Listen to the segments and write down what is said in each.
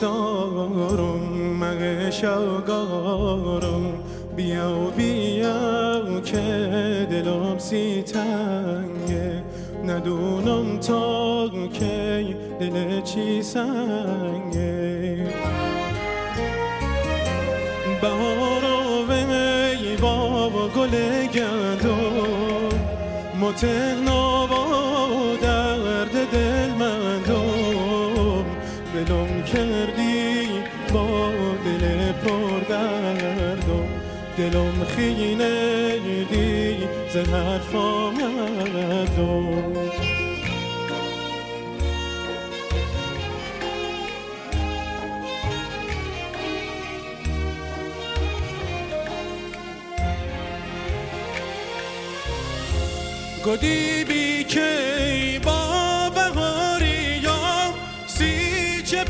دارم مگه شوگارم بیا که دلم سی تنگه ندونم تا کی دل چی سنگه بهارا و میوا و گل گندم متنا و درد دل مندم دلم کردی با دل پر دردم دلم خینه دی زهر فامدم گدی بی که با بهاری یا سی چه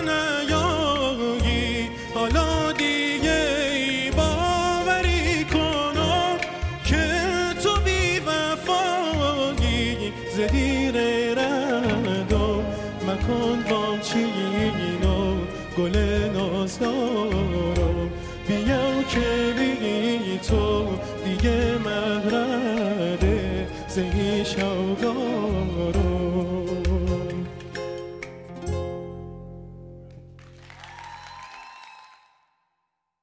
پنیایی حالا دیگه باوری کنم که تو بی وفایی زدیر ردم مکن بام چینو گل نازدارم بیا که بی تو دیگه مهرده زهی شوگارم